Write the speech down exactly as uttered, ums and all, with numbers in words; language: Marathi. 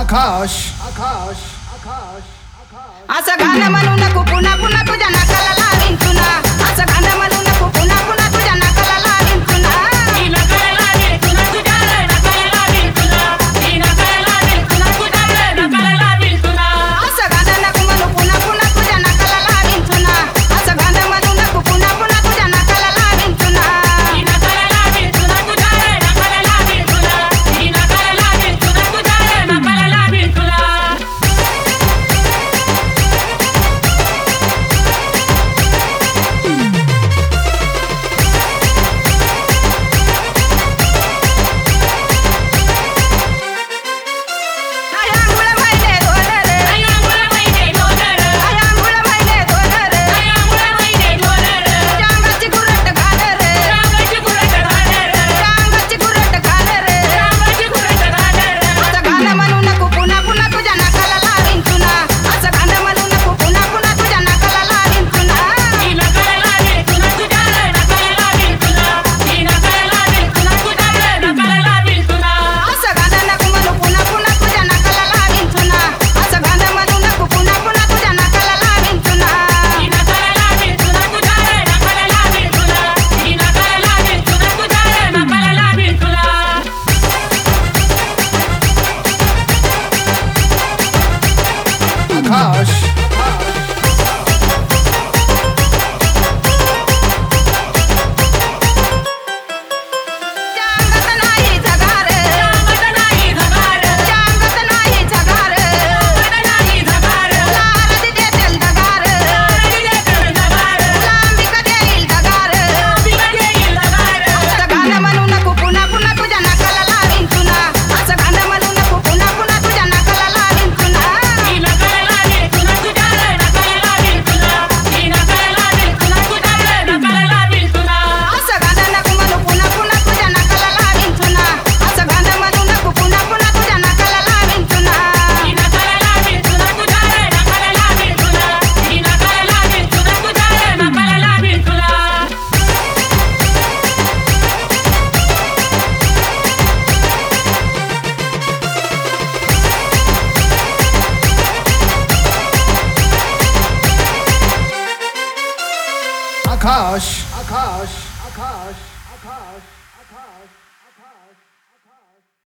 आकाश आकाश आकाश आकाश असं गाणं म्हणू नको पुन्हा पुन्हा तुझ्या नाकाला लावीन चुना असं गाणं म्हणू नको पुन्हा पुन्हा तुझ्या नाकाला लावीन चुना मी नाकाला लावीन चुना तुझ्या नाकाला लावीन चुना मी नाकाला लावीन चुना तुझ्या नाकाला लावीन चुना असं गाणं नको म्हणू पुन्हा पुन्हा तुझ्या नाकाला लावीन चुना असं गाणं म्हणू नको पुन्हा पुन्हा तुझ्या नाकाला लावीन चुना मी नाकाला लावीन चुना तुझ्या नाकाला लावीन चुना मी नाकाला लावीन चुना तुझ्या नाकाला लावीन चुना आयांगुळ महिने दोन रे आयांगुळ महिने दोन रे आयांगुळ महिने दोन रे आयांगुळ महिने दोन रे तुझ्या अंगाची गुरट घाल रे रांगाची गुरट घाल रे तुझ्या अंगाची गुरट घाल रे रांगाची गुरट घाल रे असं गाणं म्हणू नको पुन्हा पुन्हा तुझ्या नाकाला लावीन चुना असं गाणं म्हणू नको पुन्हा पुन्हा तुझ्या नाकाला लावीन चुना मी नाकाला लावीन चुना तुझ्या नाकाला लावीन चुना मी नाकाला लावीन चुना तुझ्या नाकाला लावीन चुना असं गाणं नको म्हणू पुन्हा पुन्हा तुझ्या नाकाला लावीन चुना असं गाणं म्हणू नको पुन्हा पुन्हा तुझ्या नाकाला लावीन चुना मी नाकाला लावीन चुना तुझ्या नाकाला लावीन चुना मी नाकाला लावीन चुना तुझ्या नाकाला लावीन चुना आकाश चांगत नाही झगार रांगत नाही झगार चांगत नाही झगार रांगत नाही झगार लारदी देतील दगार रांगत देतील झगार लांबी कधी येईल दगार बिगड येईल झगार असं गाणं म्हणू नको पुन्हा पुन्हा तुझ्या नाकाला लावीन चुना असं गाणं म्हणू नको पुन्हा पुन्हा तुझ्या नाकाला लावीन चुना मी नाकाला लावीन चुना तुझ्या नाकाला लावीन चुना मी नाकाला लावीन चुना तुझ्या नाकाला लावीन चुना असं गाणं नको म्हणू पुन्हा पुन्हा तुझ्या नाकाला लावीन चुना असं गाणं म्हणू नको पुन्हा पुन्हा तुझ्या नाकाला लावीन चुना मी नाकाला लावीन चुना तुझ्या नाकाला लावीन चुना मी नाकाला लावीन चुना तुझ्या नाकाला लावीन चुना आकाश आकाश आकाश आकाश आकाश